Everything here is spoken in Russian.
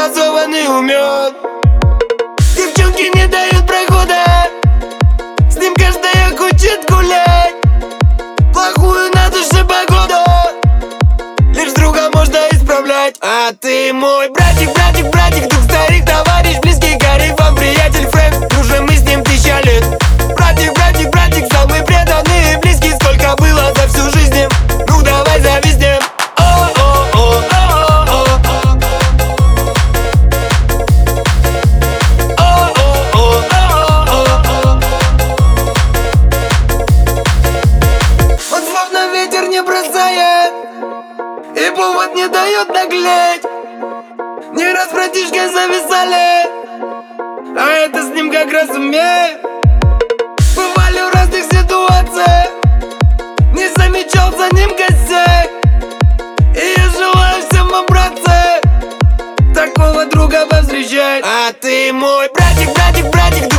образованный, умен. Девчонки не дают прохода, с ним каждая хочет гулять. Плохую на душе погоду лишь с другом можно исправлять. А ты мой братик, братик, братик, друг, старик, товарищ, близкий, карифан, приятель, френд. Дружим мы с ним 1000 лет. Братик, братик, братик, самый преданный и близкий, сколько было за всю жизнь. Ну давай зависнем. Он словно ветер не бросает и повод не дает наглеть. Не раз братишкой зависали, а это с ним как раз умеет. Бывали в разных ситуациях, не замечал за ним косяк. И я желаю всем вам, братцы, такого друга повстречать. А ты мой братик, братик, братик,